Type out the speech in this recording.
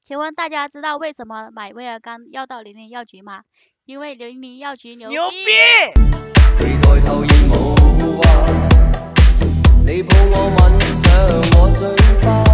请问大家知道为什么买威尔刚要到00药局吗？因为00药局牛逼！ 期待頭仍無幻，你抱我吻上我嘴巴。